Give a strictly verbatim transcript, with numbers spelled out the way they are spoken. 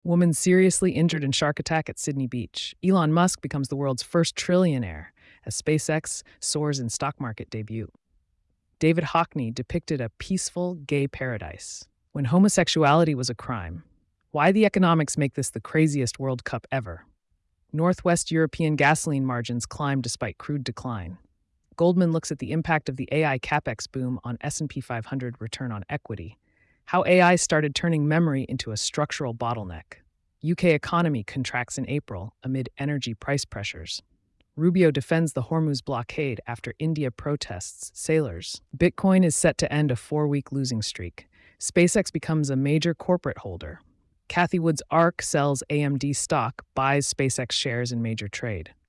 Woman seriously injured in shark attack at Sydney Beach. Elon Musk becomes the world's first trillionaire as SpaceX soars in stock market debut. David Hockney depicted a peaceful gay paradise when homosexuality was a crime. Why the economics make this the craziest World Cup ever? Northwest European gasoline margins climb despite crude decline. Goldman looks at the impact of the A I capex boom on S and P five hundred return on equity. How A I started turning memory into a structural bottleneck. U K economy contracts in April amid energy price pressures. Rubio defends the Hormuz blockade after India protests sailors. Bitcoin is set to end a four-week losing streak. SpaceX becomes a major corporate holder. Cathie Wood's ARK sells A M D stock, buys SpaceX shares in major trade.